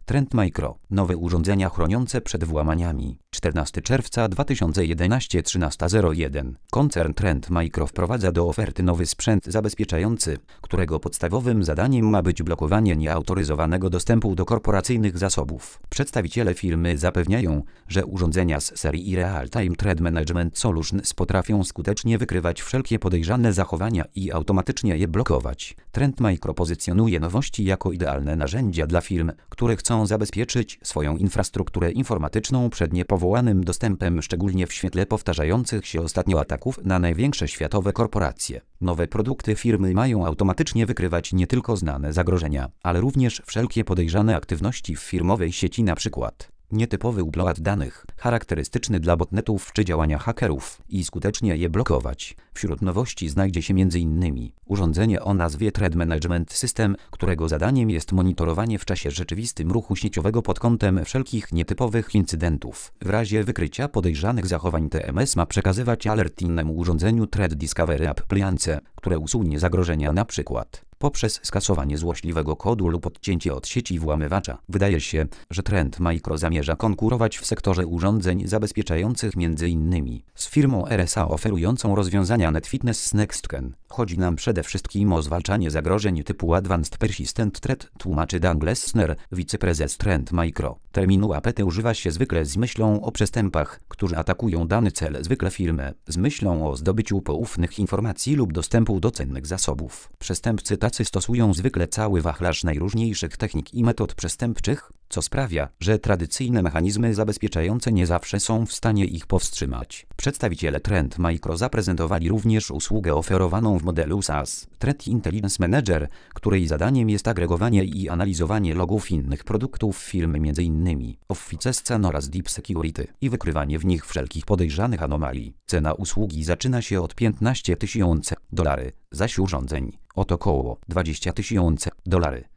Trend Micro. Nowe urządzenia chroniące przed włamaniami. 14 czerwca 2011 13:01. Koncern Trend Micro wprowadza do oferty nowy sprzęt zabezpieczający, którego podstawowym zadaniem ma być blokowanie nieautoryzowanego dostępu do korporacyjnych zasobów. Przedstawiciele firmy zapewniają, że urządzenia z serii Real Time Threat Management Solutions potrafią skutecznie wykrywać wszelkie podejrzane zachowania i automatycznie je blokować. Trend Micro pozycjonuje nowości jako idealne narzędzia dla firm, które chcą zabezpieczyć swoją infrastrukturę informatyczną przed niepowołanym dostępem, szczególnie w świetle powtarzających się ostatnio ataków na największe światowe korporacje. Nowe produkty firmy mają automatycznie wykrywać nie tylko znane zagrożenia, ale również wszelkie podejrzane aktywności w firmowej sieci, np. nietypowy upload danych, charakterystyczny dla botnetów czy działania hakerów, i skutecznie je blokować. Wśród nowości znajdzie się m.in. urządzenie o nazwie Threat Management System, którego zadaniem jest monitorowanie w czasie rzeczywistym ruchu sieciowego pod kątem wszelkich nietypowych incydentów. W razie wykrycia podejrzanych zachowań TMS ma przekazywać alert innemu urządzeniu Threat Discovery Appliance, które usunie zagrożenia, np. poprzez skasowanie złośliwego kodu lub odcięcie od sieci włamywacza. Wydaje się, że Trend Micro zamierza konkurować w sektorze urządzeń zabezpieczających m.in. z firmą RSA oferującą rozwiązania NetFitness NextScan. Chodzi nam przede wszystkim o zwalczanie zagrożeń typu Advanced Persistent Threat, tłumaczy Dan Glessner, wiceprezes Trend Micro. Terminu APT używa się zwykle z myślą o przestępach, którzy atakują dany cel, zwykle firmę, z myślą o zdobyciu poufnych informacji lub dostępu do cennych zasobów. Przestępcy tacy stosują zwykle cały wachlarz najróżniejszych technik i metod przestępczych, co sprawia, że tradycyjne mechanizmy zabezpieczające nie zawsze są w stanie ich powstrzymać. Przedstawiciele Trend Micro zaprezentowali również usługę oferowaną w modelu SaaS, Threat Intelligence Manager, której zadaniem jest agregowanie i analizowanie logów innych produktów firmy, m.in. Office Scan oraz Deep Security, i wykrywanie w nich wszelkich podejrzanych anomalii. Cena usługi zaczyna się od $15,000, zaś urządzeń od około $20,000.